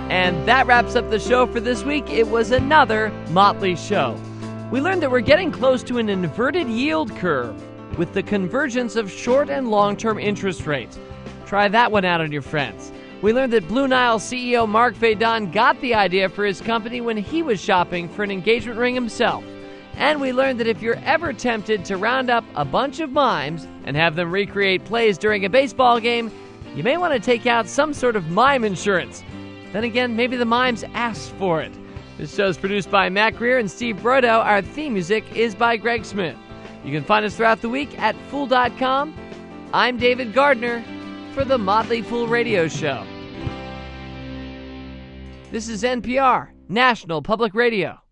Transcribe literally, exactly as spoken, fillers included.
And that wraps up the show for this week. It was another Motley show. We learned that we're getting close to an inverted yield curve with the convergence of short and long-term interest rates. Try that one out on your friends. We learned that Blue Nile C E O Mark Faidon got the idea for his company when he was shopping for an engagement ring himself. And we learned that if you're ever tempted to round up a bunch of mimes and have them recreate plays during a baseball game, you may want to take out some sort of mime insurance. Then again, maybe the mimes asked for it. This show is produced by Matt Greer and Steve Brodo. Our theme music is by Greg Smith. You can find us throughout the week at fool dot com. I'm David Gardner for the Motley Fool Radio Show. This is N P R, National Public Radio.